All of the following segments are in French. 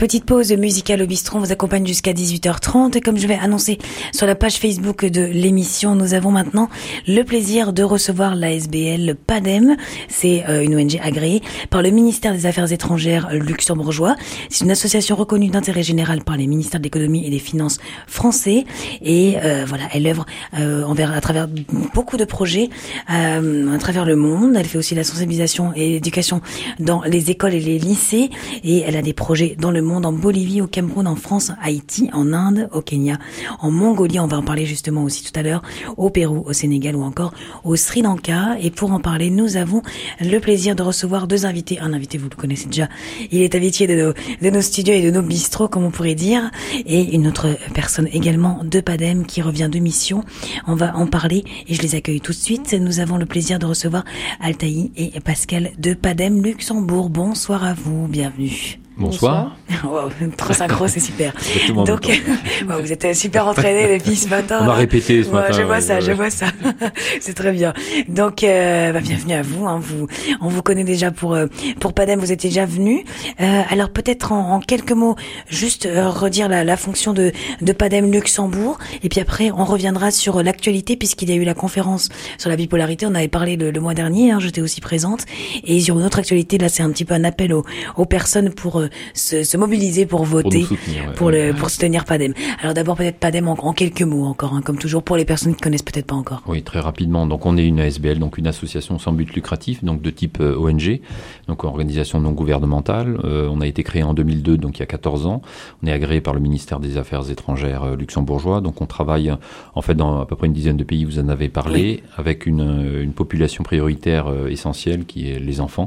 Petite pause musicale au bistrot, on vous accompagne jusqu'à 18h30 et comme je vais annoncer sur la page Facebook de l'émission, nous avons maintenant le plaisir de recevoir l'ASBL PADEM. C'est une ONG agréée par le ministère des Affaires étrangères luxembourgeois. C'est une association reconnue d'intérêt général par les ministères de l'économie et des finances français et voilà, elle œuvre à travers beaucoup de projets à travers le monde. Elle fait aussi la sensibilisation et l'éducation dans les écoles et les lycées et elle a des projets dans le monde, en Bolivie, au Cameroun, en France, Haïti, en Inde, au Kenya, en Mongolie, on va en parler justement aussi tout à l'heure, au Pérou, au Sénégal ou encore au Sri Lanka. Et pour en parler, nous avons le plaisir de recevoir deux invités. Un invité, vous le connaissez déjà, il est habitué de nos studios et de nos bistrots, comme on pourrait dire, et une autre personne également de PADEM qui revient de mission. On va en parler et je les accueille tout de suite. Nous avons le plaisir de recevoir Altaï et Pascal de PADEM Luxembourg. Bonsoir à vous, bienvenue. Bonsoir. Wow, trop synchro, c'est super. Donc, vous êtes super entraînés les filles ce matin. On a répété ce matin. Je vois ça. C'est très bien. Donc, bienvenue à vous. On vous connaît déjà pour PADEM. Vous étiez déjà venus. Alors peut-être en quelques mots, juste redire la fonction de PADEM Luxembourg. Et puis après, on reviendra sur l'actualité puisqu'il y a eu la conférence sur la bipolarité. On avait parlé le mois dernier. J'étais aussi présente. Et sur une autre actualité, là, c'est un petit peu un appel aux personnes pour se mobiliser pour voter, pour soutenir PADEM. Alors d'abord peut-être PADEM en quelques mots encore, comme toujours pour les personnes qui connaissent peut-être pas encore. Oui, très rapidement. Donc on est une ASBL, donc une association sans but lucratif, donc de type ONG, donc organisation non gouvernementale. On a été créé en 2002, donc il y a 14 ans. On est agréé par le ministère des Affaires étrangères luxembourgeois. Donc on travaille en fait dans à peu près une dizaine de pays, vous en avez parlé, avec une population prioritaire essentielle qui est les enfants.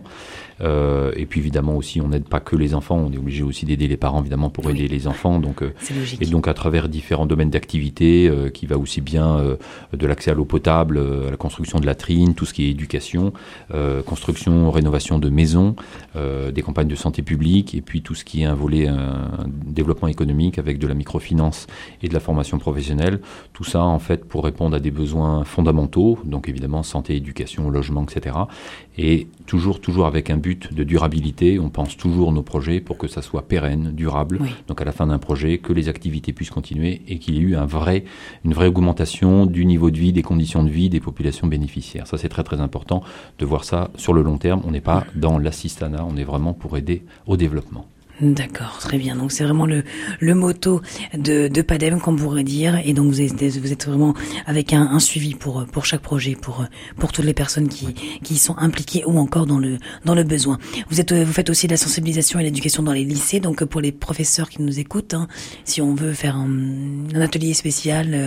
Et puis évidemment aussi on n'aide pas que les enfants, on est obligé aussi d'aider les parents évidemment pour aider les enfants, donc et donc à travers différents domaines d'activité qui va aussi bien de l'accès à l'eau potable, à la construction de latrines, tout ce qui est éducation, construction, rénovation de maisons, des campagnes de santé publique et puis tout ce qui est un volet un développement économique avec de la microfinance et de la formation professionnelle, tout ça en fait pour répondre à des besoins fondamentaux, donc évidemment santé, éducation, logement, etc. Et toujours avec un but de durabilité, on pense toujours nos projets pour que ça soit pérenne, durable, donc à la fin d'un projet, que les activités puissent continuer et qu'il y ait eu une vraie augmentation du niveau de vie, des conditions de vie des populations bénéficiaires. Ça c'est très très important de voir ça sur le long terme, on n'est pas dans l'assistanat, on est vraiment pour aider au développement. D'accord, très bien. Donc c'est vraiment le motto de PADEM, comme on pourrait dire, et donc vous êtes vraiment avec un suivi pour chaque projet, pour toutes les personnes qui sont impliquées ou encore dans le besoin. Vous faites aussi de la sensibilisation et l'éducation dans les lycées, donc pour les professeurs qui nous écoutent, si on veut faire un atelier spécial,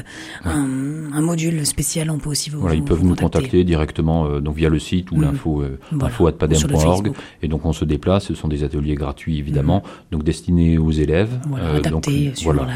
un module spécial, on peut aussi ils peuvent nous contacter directement donc via le site ou info@padem.org et donc on se déplace. Ce sont des ateliers gratuits évidemment. Donc destinés aux élèves, adaptés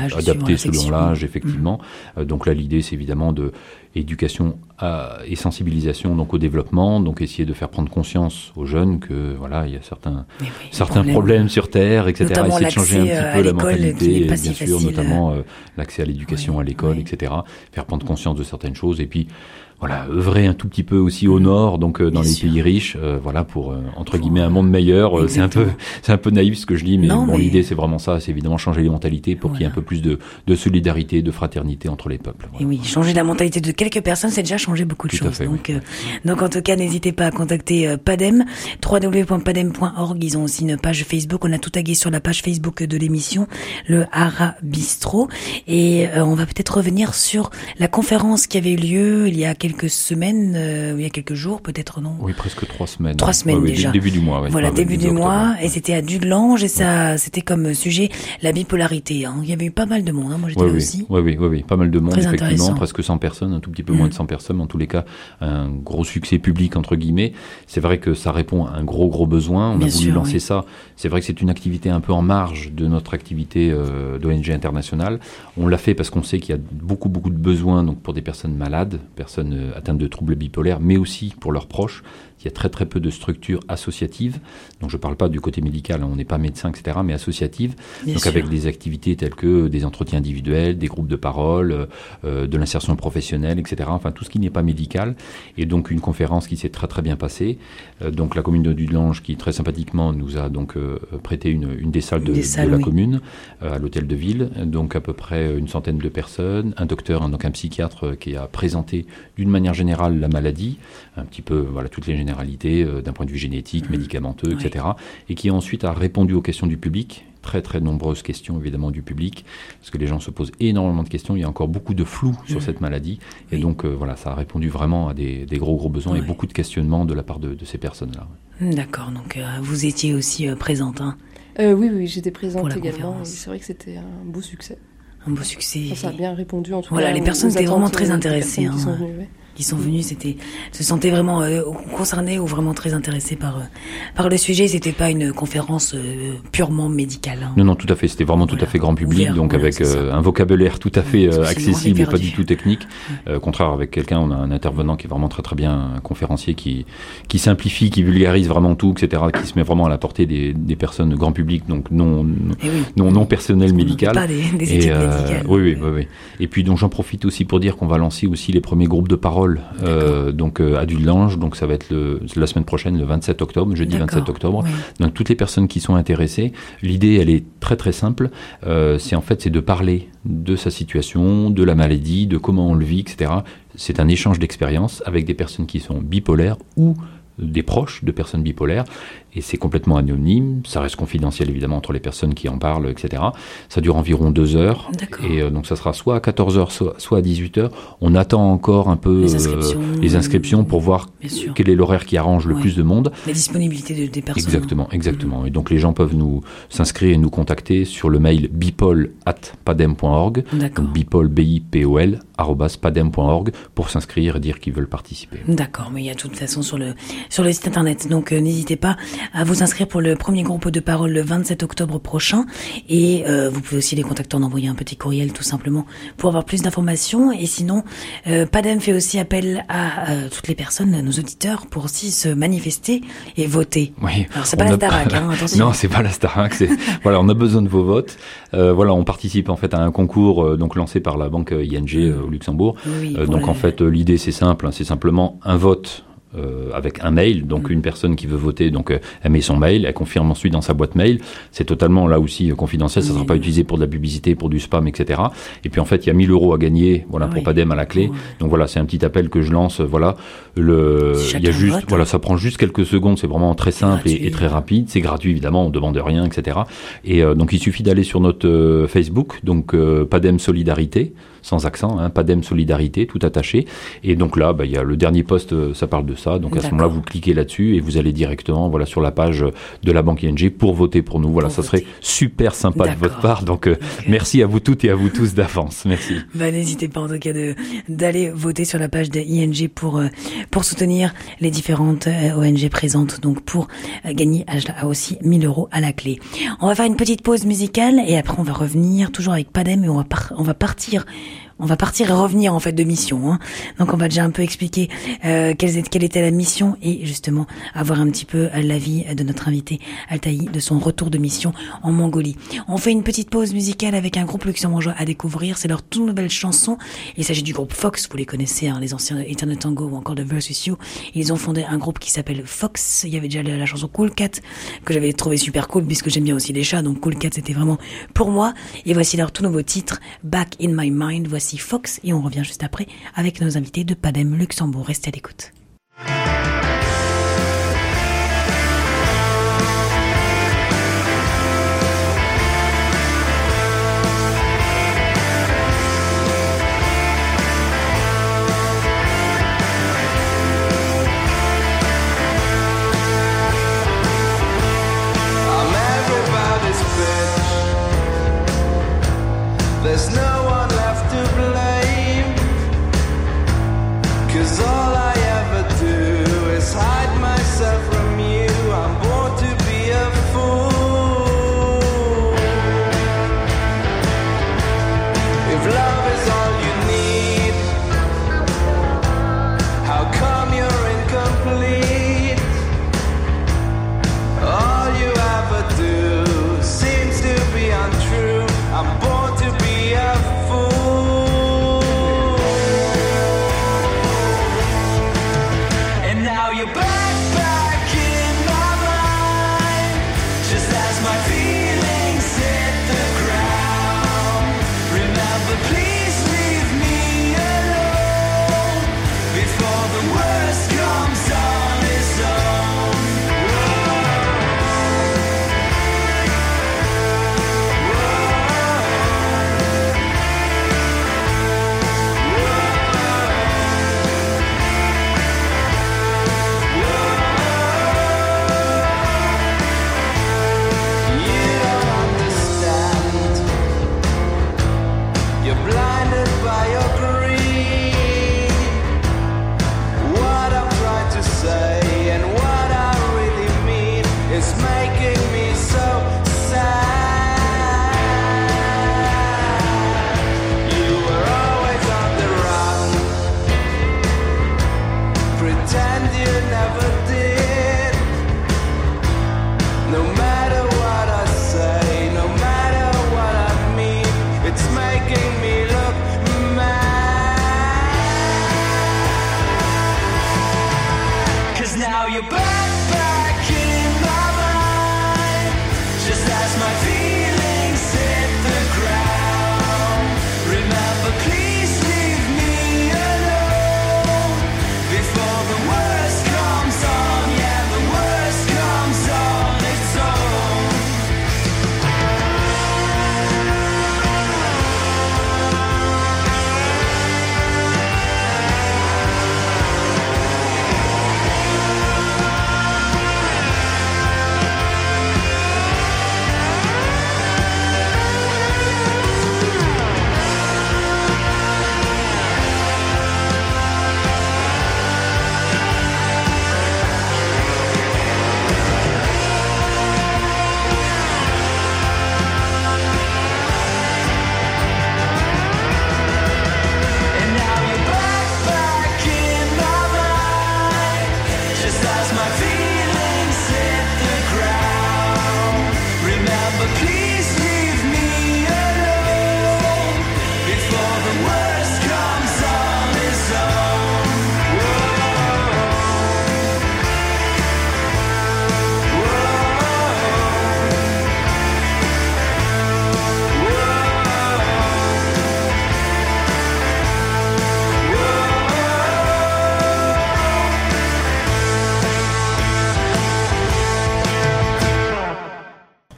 selon l'âge, effectivement. Donc là, l'idée, c'est évidemment de éducation et sensibilisation donc au développement, donc essayer de faire prendre conscience aux jeunes que voilà, il y a certains problèmes sur Terre, etc. Notamment essayer de changer un petit peu la mentalité, et bien sûr, facile. notamment l'accès à l'éducation à l'école, etc. Faire prendre conscience de certaines choses et puis voilà, œuvrer un tout petit peu aussi au nord, donc dans les pays riches, pour entre guillemets un monde meilleur. C'est un peu naïf ce que je dis, mais l'idée c'est vraiment ça, c'est évidemment changer les mentalités pour qu'il y ait un peu plus de solidarité, de fraternité entre les peuples. Et oui, changer la mentalité de quelques personnes, c'est déjà changer beaucoup de choses. Donc en tout cas, n'hésitez pas à contacter PADEM, www.padem.org. Ils ont aussi une page Facebook. On a tout tagué sur la page Facebook de l'émission, le Hara Bistro. Et on va peut-être revenir sur la conférence qui avait eu lieu il y a quelques semaines, il y a quelques jours, peut-être, non? Oui, presque 3 semaines. 3 semaines déjà. Début du mois. Voilà, début du mois. Et c'était à Dudelange et c'était comme sujet la bipolarité. Il y avait eu pas mal de monde. Moi, j'étais là aussi. Oui, pas mal de monde, très effectivement. Presque 100 personnes, un tout petit peu moins de 100 personnes. En tous les cas, un gros succès public, entre guillemets. C'est vrai que ça répond à un gros besoin. On a voulu lancer ça. C'est vrai que c'est une activité un peu en marge de notre activité d'ONG internationale. On l'a fait parce qu'on sait qu'il y a beaucoup de besoins donc pour des personnes malades, personnes atteintes de troubles bipolaires, mais aussi pour leurs proches. Il y a très très peu de structures associatives, donc je ne parle pas du côté médical, on n'est pas médecin, etc., mais associatives, donc avec des activités telles que des entretiens individuels, des groupes de parole, de l'insertion professionnelle, etc., enfin tout ce qui n'est pas médical, et donc une conférence qui s'est très très bien passée. Donc la commune de Dudelange qui très sympathiquement nous a donc prêté une des salles de la commune, à l'hôtel de ville, donc à peu près une centaine de personnes, un docteur, donc un psychiatre qui a présenté d'une manière générale la maladie, un petit peu voilà toutes les généralités d'un point de vue génétique, médicamenteux, etc. Et qui ensuite a répondu aux questions du public, très très nombreuses questions évidemment du public, parce que les gens se posent énormément de questions, il y a encore beaucoup de flou sur cette maladie, et donc voilà, ça a répondu vraiment à des gros besoins et beaucoup de questionnements de la part de ces personnes-là. D'accord, donc vous étiez aussi présente, hein Oui, j'étais présente également, et c'est vrai que c'était un beau succès. Un beau succès. Ça a bien répondu en tout cas. Voilà, les personnes étaient vraiment très intéressées. Qui sont venues, se sentaient vraiment concernés ou vraiment très intéressés par le sujet. C'était pas une conférence purement médicale. Hein. Non, tout à fait. C'était vraiment tout à fait grand public, donc avec un vocabulaire tout à fait accessible et pas du tout technique. Contraire avec on a un intervenant qui est vraiment très très bien, un conférencier qui simplifie, qui vulgarise vraiment tout, etc., qui se met vraiment à la portée des personnes grand public, donc non personnel médical. Pas des équipes médicales. Oui. Et puis donc j'en profite aussi pour dire qu'on va lancer aussi les premiers groupes de parole. Donc à Dudelange, donc ça va être la semaine prochaine, le 27 octobre, jeudi 27 octobre. Oui. Donc toutes les personnes qui sont intéressées, l'idée elle est très très simple, c'est de parler de sa situation, de la maladie, de comment on le vit, etc. C'est un échange d'expériences avec des personnes qui sont bipolaires ou des proches de personnes bipolaires, et c'est complètement anonyme, ça reste confidentiel évidemment entre les personnes qui en parlent, etc. Ça dure environ 2 heures, et donc ça sera soit à 14h, soit à 18h. On attend encore un peu les inscriptions pour voir quel est l'horaire qui arrange le plus de monde. La disponibilité des personnes. Exactement. Et donc les gens peuvent s'inscrire et nous contacter sur le mail bipol@padem.org, donc bipol, BIPOL, @padem.org, pour s'inscrire et dire qu'ils veulent participer. D'accord, mais il y a de toute façon sur le site internet, donc n'hésitez pas à vous inscrire pour le premier groupe de parole le 27 octobre prochain, et vous pouvez aussi les contacter en envoyant un petit courriel tout simplement pour avoir plus d'informations. Et sinon Padem fait aussi appel à toutes les personnes, nos auditeurs, pour aussi se manifester et voter. Oui. Alors c'est pas la Starac, attention. Non, c'est pas la Starac, voilà, on a besoin de vos votes. Voilà, on participe en fait à un concours donc lancé par la banque ING au Luxembourg. Donc en fait l'idée c'est simple, c'est simplement un vote avec un mail, donc une personne qui veut voter, donc elle met son mail, elle confirme ensuite dans sa boîte mail, c'est totalement là aussi confidentiel, ça ne sera pas utilisé pour de la publicité, pour du spam, etc. Et puis en fait il y a 1000 € à gagner, pour Padem à la clé, donc voilà, c'est un petit appel que je lance, il y a juste, ça prend juste quelques secondes, c'est vraiment très simple et très rapide, c'est gratuit évidemment, on ne demande rien, etc. Et donc il suffit d'aller sur notre Facebook, donc Padem Solidarité, sans accent, Padem Solidarité, tout attaché. Et donc là, il y a le dernier post, ça parle de ça. Donc à ce moment-là, vous cliquez là-dessus et vous allez directement sur la page de la banque ING pour voter pour nous. Voilà, ça serait super sympa de votre part. Donc merci à vous toutes et à vous tous d'avance. Merci. N'hésitez pas en tout cas d'aller voter sur la page de ING pour soutenir les différentes ONG présentes, donc pour gagner aussi 1000 € à la clé. On va faire une petite pause musicale et après on va revenir toujours avec Padem et on va partir et revenir en fait de mission. Donc on va déjà un peu expliquer quelle était la mission et justement avoir un petit peu l'avis de notre invité Altaï de son retour de mission en Mongolie. On fait une petite pause musicale avec un groupe luxembourgeois à découvrir. C'est leur toute nouvelle chanson. Il s'agit du groupe Fox, vous les connaissez, les anciens de Eternal Tango ou encore de Versus You. Ils ont fondé un groupe qui s'appelle Fox. Il y avait déjà la chanson Cool Cat que j'avais trouvé super cool puisque j'aime bien aussi les chats. Donc Cool Cat c'était vraiment pour moi. Et voici leur tout nouveau titre Back in My Mind. Voici Fox et on revient juste après avec nos invités de Padem Luxembourg. Restez à l'écoute. There's no one left to blame, 'cause all I ever do is hide myself from you. I'm born to be a fool. If love is all you need,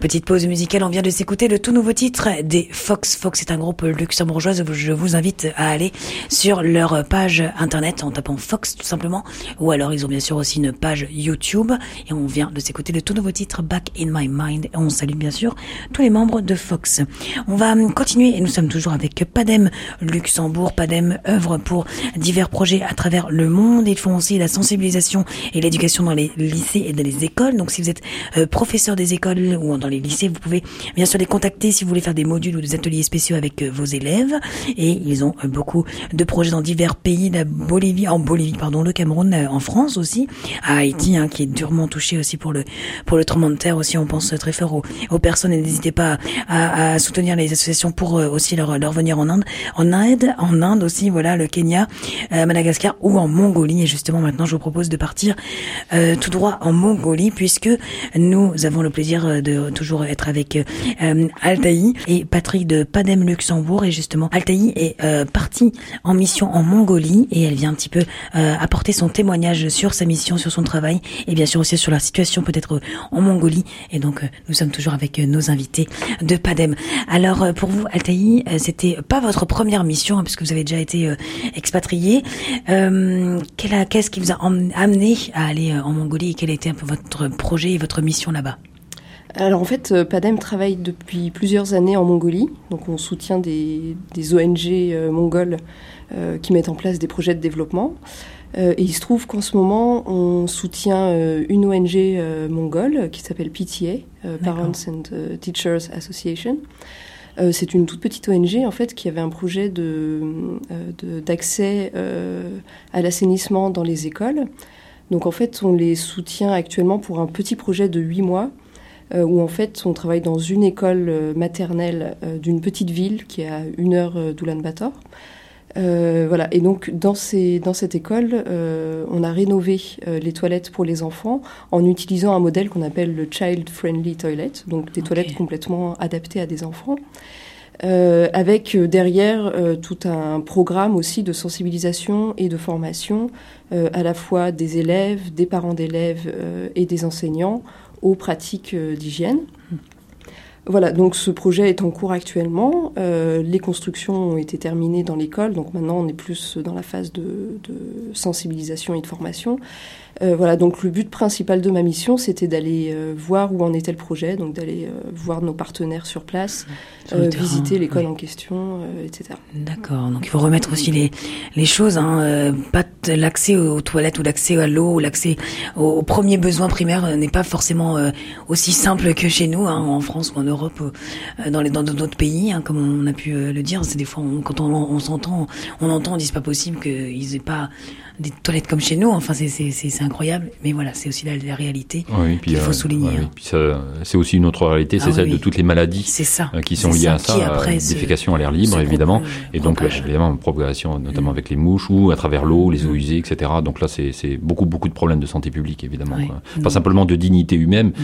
Petite pause musicale, on vient de s'écouter le tout nouveau titre des Fox. Fox est un groupe luxembourgeois, je vous invite à aller sur leur page internet en tapant Fox tout simplement, ou alors ils ont bien sûr aussi une page YouTube, et on vient de s'écouter le tout nouveau titre Back in My Mind, et on salue bien sûr tous les membres de Fox. On va continuer, et nous sommes toujours avec Padem Luxembourg. Padem œuvre pour divers projets à travers le monde. Ils font aussi la sensibilisation et l'éducation dans les lycées et dans les écoles. Donc si vous êtes professeur des écoles ou dans les lycées, vous pouvez bien sûr les contacter si vous voulez faire des modules ou des ateliers spéciaux avec vos élèves. Et ils ont beaucoup de projets dans divers pays, le Cameroun, en France aussi, à Haïti, qui est durement touché aussi pour le tremblement de terre aussi. On pense très fort aux personnes, et n'hésitez pas à soutenir les associations pour aussi leur venir en Inde aussi, voilà, le Kenya, Madagascar ou en Mongolie. Et justement maintenant je vous propose de partir tout droit en Mongolie, puisque nous avons le plaisir de toujours être avec Altaï et Patrick de Padem Luxembourg. Et justement Altaï est partie en mission en Mongolie, et elle vient un petit peu apporter son témoignage sur sa mission, sur son travail, et bien sûr aussi sur la situation peut-être en Mongolie. Et donc nous sommes toujours avec nos invités de Padem. Alors pour vous Altaï, c'était pas votre première mission, puisque vous avez déjà été expatrié. Qu'est-ce qui vous a amené à aller en Mongolie, et quel était un peu votre projet et votre mission là-bas? Alors en fait, Padem travaille depuis plusieurs années en Mongolie. Donc on soutient des ONG mongoles qui mettent en place des projets de développement. Et il se trouve qu'en ce moment, on soutient une ONG mongole qui s'appelle PTA, Parents and Teachers Association. C'est une toute petite ONG en fait qui avait un projet d'accès à l'assainissement dans les écoles. Donc en fait, on les soutient actuellement pour un petit projet de 8 mois où en fait on travaille dans une école maternelle d'une petite ville qui est à 1 heure d'Oulan-Bator. Voilà. Et donc dans cette école, on a rénové les toilettes pour les enfants en utilisant un modèle qu'on appelle le Child Friendly Toilet, donc des toilettes complètement adaptées à des enfants, avec derrière tout un programme aussi de sensibilisation et de formation à la fois des élèves, des parents d'élèves et des enseignants aux pratiques d'hygiène. Voilà, donc ce projet est en cours actuellement. Les constructions ont été terminées dans l'école, donc maintenant on est plus dans la phase de sensibilisation et de formation. Voilà, donc le but principal de ma mission, c'était d'aller voir où en était le projet, donc d'aller voir nos partenaires sur place, visiter l'école en question, etc. D'accord, donc il faut remettre aussi les choses, pas l'accès aux toilettes ou l'accès à l'eau ou l'accès aux premiers besoins primaires n'est pas forcément aussi simple que chez nous, en France ou en Europe, dans d'autres pays, comme on a pu le dire. C'est des fois, quand on entend, on dit c'est pas possible qu'ils aient pas des toilettes comme chez nous. Enfin, c'est incroyable, mais voilà, c'est aussi la réalité qu'il faut souligner. Oui, puis ça, c'est aussi une autre réalité, c'est celle de toutes les maladies qui sont liées à ça, défécation à l'air libre évidemment, et donc évidemment propagation notamment avec les mouches ou à travers l'eau, les eaux usées, etc. Donc là, c'est beaucoup de problèmes de santé publique évidemment. Pas simplement de dignité humaine,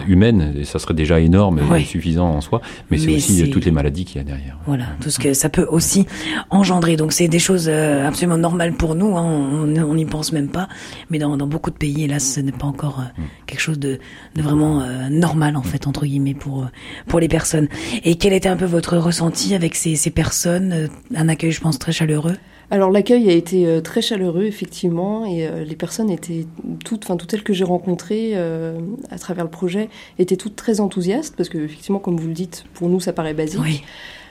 et ça serait déjà énorme et suffisant en soi, mais c'est aussi toutes les maladies qu'il y a derrière. Voilà, tout ce que ça peut aussi engendrer. Donc c'est des choses absolument normales pour nous. On n'y pense même pas, mais dans beaucoup de pays, hélas, ce n'est pas encore quelque chose de vraiment normal en fait, entre guillemets, pour les personnes. Et quel était un peu votre ressenti avec ces personnes? Un accueil, je pense, très chaleureux? Alors l'accueil a été très chaleureux effectivement, et les personnes étaient toutes celles que j'ai rencontrées à travers le projet étaient toutes très enthousiastes, parce que effectivement, comme vous le dites, pour nous ça paraît basique. Oui.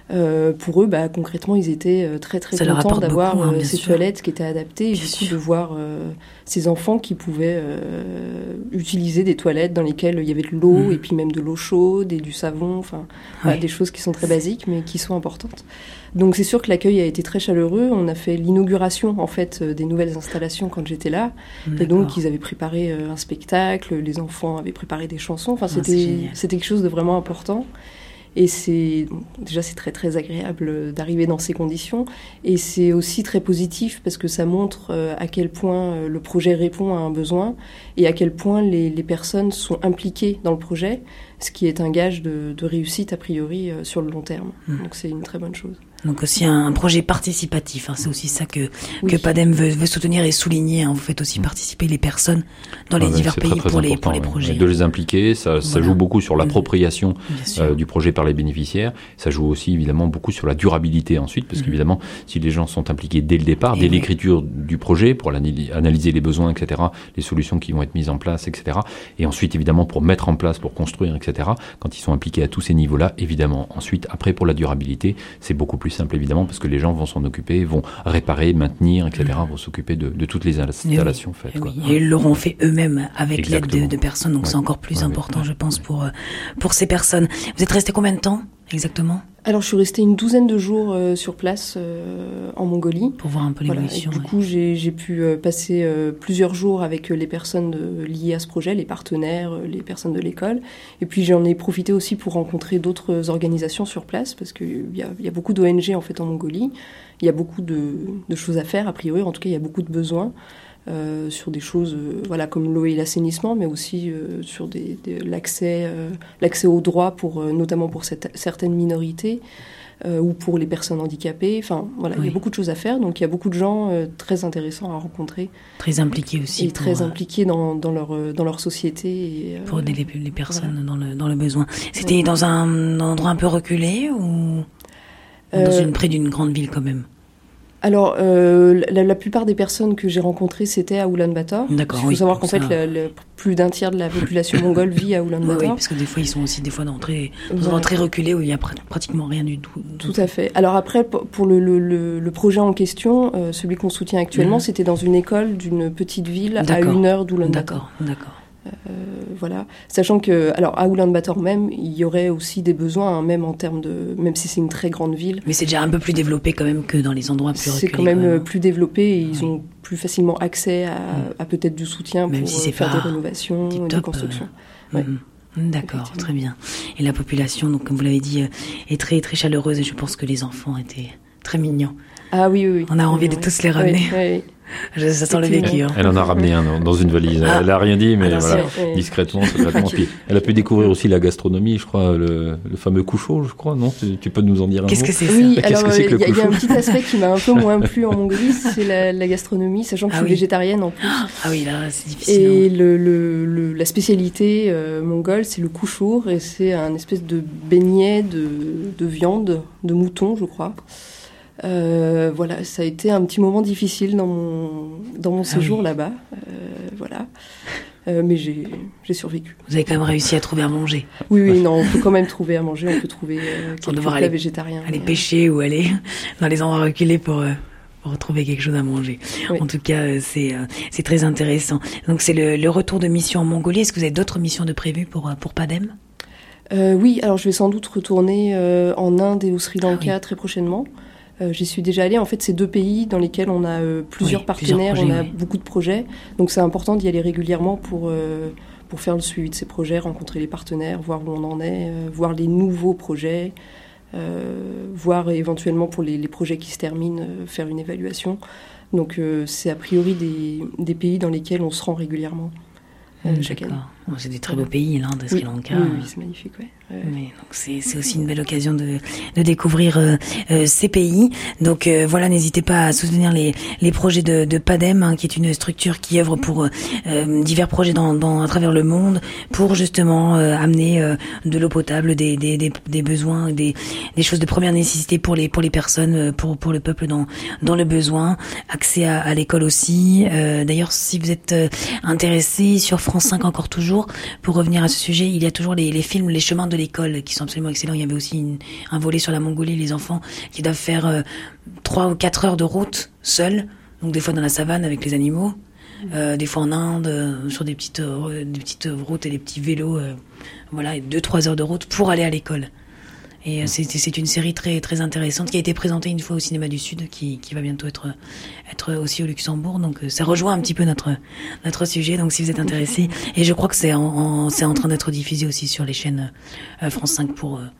Pour eux, concrètement, ils étaient très très contents d'avoir ces toilettes qui étaient adaptées, et du coup de voir ces enfants qui pouvaient utiliser des toilettes dans lesquelles il y avait de l'eau et puis même de l'eau chaude et du savon, des choses qui sont très basiques mais qui sont importantes. Donc c'est sûr que l'accueil a été très chaleureux. On a fait l'inauguration en fait des nouvelles installations quand j'étais là. Et donc ils avaient préparé un spectacle, les enfants avaient préparé des chansons. C'était quelque chose de vraiment important. Et c'est très très agréable d'arriver dans ces conditions, et c'est aussi très positif parce que ça montre à quel point le projet répond à un besoin et à quel point les personnes sont impliquées dans le projet. ce qui est un gage de réussite a priori sur le long terme. Donc c'est une très bonne chose. Donc aussi un projet participatif, c'est aussi ça que PADEM veut soutenir et souligner. Vous faites aussi participer les personnes dans les divers pays très pour les important, projets. De les impliquer, ça joue beaucoup sur l'appropriation du projet par les bénéficiaires. Ça joue aussi évidemment beaucoup sur la durabilité ensuite, parce qu'évidemment, si les gens sont impliqués dès le départ, dès l'écriture du projet, pour analyser les besoins, etc., les solutions qui vont être mises en place, etc., et ensuite évidemment pour mettre en place, pour construire, etc., quand ils sont impliqués à tous ces niveaux-là, évidemment. Ensuite, après pour la durabilité, c'est beaucoup plus simple évidemment parce que les gens vont s'en occuper, vont réparer, maintenir, etc., vont s'occuper de toutes les installations faites. Et ils l'auront fait eux-mêmes avec l'aide de personnes, donc c'est encore plus important, je pense, pour ces personnes. Vous êtes resté combien de temps exactement ? Alors je suis restée une douzaine de jours sur place en Mongolie. Pour voir un peu l'évolution. Du coup, j'ai pu passer plusieurs jours avec les personnes liées à ce projet, les partenaires, les personnes de l'école. Et puis j'en ai profité aussi pour rencontrer d'autres organisations sur place, parce qu'il y a beaucoup d'ONG en fait en Mongolie. Il y a beaucoup de choses à faire, a priori. En tout cas, il y a beaucoup de besoins. Sur des choses comme l'eau et l'assainissement, mais aussi sur l'accès aux droits, notamment pour certaines minorités ou pour les personnes handicapées. Il y a beaucoup de choses à faire, donc il y a beaucoup de gens très intéressants à rencontrer. Très impliqués aussi. Et très impliqués dans leur société. Et, pour aider les personnes dans le besoin. C'était dans un endroit un peu reculé ou près d'une grande ville quand même ? Alors, la plupart des personnes que j'ai rencontrées, c'était à Oulan-Bator. D'accord, il faut savoir qu'en fait, plus d'un tiers de la population mongole vit à Oulan-Bator. Oui, parce que des fois, ils sont aussi dans endroits très reculés où il n'y a pratiquement rien du tout. Tout à fait. Alors après, pour le projet en question, celui qu'on soutient actuellement, c'était dans une école d'une petite ville à 1 heure d'Oulan-Bator. D'accord. Sachant que, à Oulan-Bator même, il y aurait aussi des besoins, même en termes même si c'est une très grande ville. Mais c'est déjà un peu plus développé quand même que dans les endroits plus reculés. C'est quand même plus développé et ils ont plus facilement accès à peut-être du soutien même pour faire des rénovations, des constructions. D'accord, très bien. Et la population, donc comme vous l'avez dit, est très très chaleureuse et je pense que les enfants étaient très mignons. Ah oui. On a envie de tous les ramener. Oui. Ça sent le vécu. Elle en a ramené un dans une valise. Elle n'a rien dit, mais discrètement, secrètement. Puis elle a pu découvrir aussi la gastronomie, je crois, le fameux couchot, je crois, non ? Tu peux nous en dire un mot ? Qu'est-ce que c'est ça ? Oui, alors il y a un petit aspect qui m'a un peu moins plu en Mongolie, c'est la gastronomie, sachant que je suis végétarienne en plus. Ah oui, là, c'est difficile. Et la spécialité mongole, c'est le couchour, et c'est un espèce de beignet de viande, de mouton, je crois. Ça a été un petit moment difficile dans mon séjour là-bas. Mais j'ai survécu. Vous avez quand même réussi à trouver à manger. Oui, on peut quand même trouver à manger. On peut trouver quelques plats végétariens. Aller pêcher ou aller dans les endroits reculés pour retrouver quelque chose à manger. Oui. En tout cas, c'est très intéressant. Donc c'est le retour de mission en Mongolie. Est-ce que vous avez d'autres missions de prévues pour PADEM ? Oui, alors je vais sans doute retourner en Inde et au Sri Lanka très prochainement. J'y suis déjà allée. En fait, c'est 2 pays dans lesquels on a plusieurs partenaires, on a beaucoup de projets. Donc, c'est important d'y aller régulièrement pour faire le suivi de ces projets, rencontrer les partenaires, voir où on en est, voir les nouveaux projets, voir éventuellement pour les projets qui se terminent, faire une évaluation. Donc, c'est a priori des pays dans lesquels on se rend régulièrement chaque année. C'est des très beaux pays, l'Inde, Sri Lanka. Oui, c'est magnifique, ouais. Mais donc c'est aussi une belle occasion de découvrir ces pays. Donc n'hésitez pas à soutenir les projets de PADEM, qui est une structure qui œuvre pour divers projets à travers le monde pour justement amener de l'eau potable, des besoins, des choses de première nécessité pour les personnes, pour le peuple dans le besoin, accès à l'école aussi. D'ailleurs, si vous êtes intéressé, sur France 5 encore toujours, pour revenir à ce sujet, il y a toujours les films Les chemins de l'école qui sont absolument excellents. Il y avait aussi un volet sur la Mongolie, les enfants qui doivent faire 3 ou 4 heures de route seuls, donc des fois dans la savane avec les animaux, des fois en Inde, sur des petites routes et des petits vélos, et 2-3 heures de route pour aller à l'école. Et c'est une série très très intéressante qui a été présentée une fois au Cinéma du Sud, qui va bientôt être aussi au Luxembourg. Donc ça rejoint un petit peu notre sujet. Donc si vous êtes intéressés, et je crois que c'est en train d'être diffusé aussi sur les chaînes France 5 pour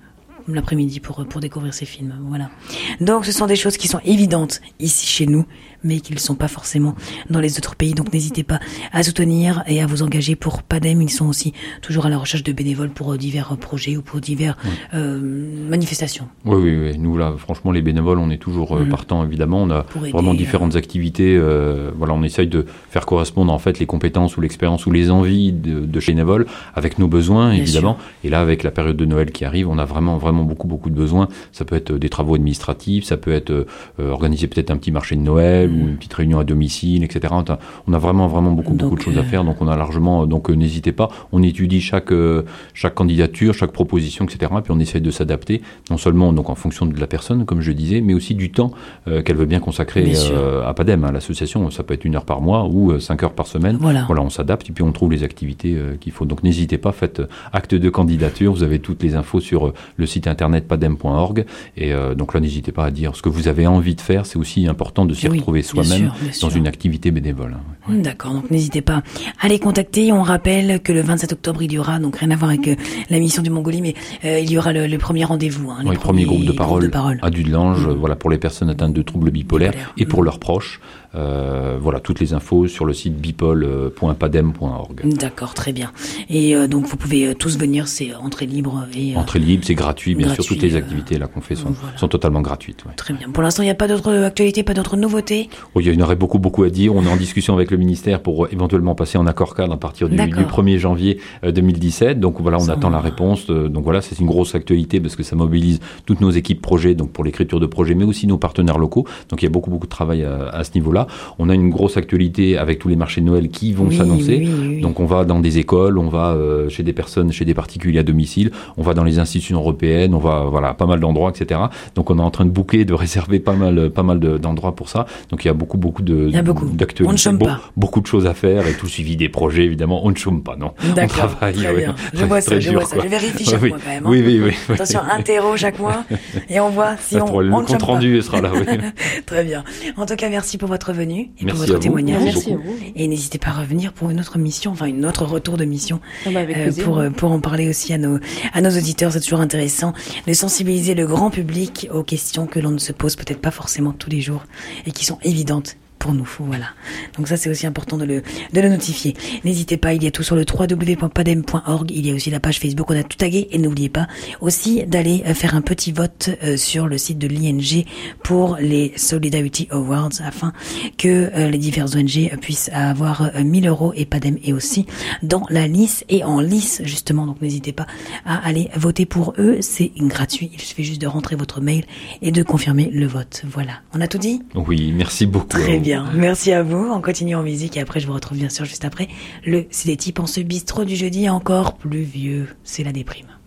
l'après-midi pour découvrir ces films. Voilà. Donc ce sont des choses qui sont évidentes ici chez nous, mais qui ne sont pas forcément dans les autres pays. Donc n'hésitez pas à soutenir et à vous engager pour PADEM. Ils sont aussi toujours à la recherche de bénévoles pour divers projets ou pour divers manifestations. Oui. Nous là, franchement, les bénévoles, on est toujours partants. Évidemment, on a vraiment différentes activités. Voilà, on essaye de faire correspondre en fait les compétences ou l'expérience ou les envies de chez bénévoles avec nos besoins, Bien évidemment. sûr. Et là, avec la période de Noël qui arrive, on a vraiment beaucoup de besoins. Ça peut être des travaux administratifs, ça peut être organiser peut-être un petit marché de Noël ou une petite réunion à domicile, etc. On a vraiment beaucoup de choses à faire. Donc on a largement. Donc n'hésitez pas. On étudie chaque candidature, chaque proposition, etc. Puis on essaye de s'adapter, non seulement donc en fonction de la personne, comme je disais, mais aussi du temps qu'elle veut bien consacrer à PADEM, à l'association. Ça peut être 1 heure par mois ou 5 heures par semaine. Voilà, on s'adapte et puis on trouve les activités qu'il faut. Donc n'hésitez pas, faites acte de candidature. Vous avez toutes les infos sur le site internet padem.org. Et donc là, n'hésitez pas à dire ce que vous avez envie de faire. C'est aussi important de s'y retrouver soi-même dans une activité bénévole. D'accord, donc n'hésitez pas à les contacter. On rappelle que le 27 octobre, il y aura, donc rien à voir avec la mission du Mongolie, mais il y aura le premier rendez-vous. Le premier groupe de parole à Dudelange, voilà, pour les personnes atteintes de troubles bipolaires et pour leurs proches. Voilà, toutes les infos sur le site bipol.padem.org. D'accord, très bien. Et donc vous pouvez tous venir, c'est entrée libre. Entrée libre, c'est gratuit, bien sûr. Toutes les activités là qu'on fait sont totalement gratuites. Ouais. Très bien. Pour l'instant, il n'y a pas d'autres actualités, pas d'autres nouveautés? Il y en aurait beaucoup à dire. On est en discussion avec le ministère pour éventuellement passer en accord cadre à partir du 1er janvier 2017. Donc voilà, on attend la réponse. Donc voilà, c'est une grosse actualité parce que ça mobilise toutes nos équipes projets, donc pour l'écriture de projets, mais aussi nos partenaires locaux. Donc il y a beaucoup de travail à ce niveau-là. On a une grosse actualité avec tous les marchés de Noël qui vont s'annoncer. Oui. Donc on va dans des écoles, on va chez des personnes, chez des particuliers à domicile, on va dans les institutions européennes, on va pas mal d'endroits, etc. Donc on est en train de booker, de réserver pas mal d'endroits pour ça. Donc il y a beaucoup d'actualités. On ne chôme pas. Beaucoup de choses à faire et tout le suivi des projets, évidemment. On ne chôme pas, non. D'accord, on travaille. Très bien. Je vois ça. Je vérifie chaque mois quand même. Oui. Attention, interro chaque mois et on voit si on le compte rendu sera là. Oui. Très bien. En tout cas, merci pour votre venue et merci pour votre témoignage. Merci à vous. Et n'hésitez pas à revenir pour une autre mission, enfin une autre retour de mission, avec pour en parler aussi à nos auditeurs. C'est toujours intéressant de sensibiliser le grand public aux questions que l'on ne se pose peut-être pas forcément tous les jours et qui sont évidentes pour nous, voilà. Donc ça, c'est aussi important de le notifier. N'hésitez pas, il y a tout sur le www.padem.org. Il y a aussi la page Facebook, on a tout tagué. Et n'oubliez pas aussi d'aller faire un petit vote sur le site de l'ING pour les Solidarity Awards afin que les diverses ONG puissent avoir 1 000 € et Padem est aussi dans la lice et en lice, justement. Donc n'hésitez pas à aller voter pour eux. C'est gratuit. Il suffit juste de rentrer votre mail et de confirmer le vote. Voilà. On a tout dit? Oui, merci beaucoup. Très bien. Merci à vous. On continue en musique et après je vous retrouve bien sûr juste après le C'est des types en ce bistrot du jeudi encore plus vieux. C'est la déprime.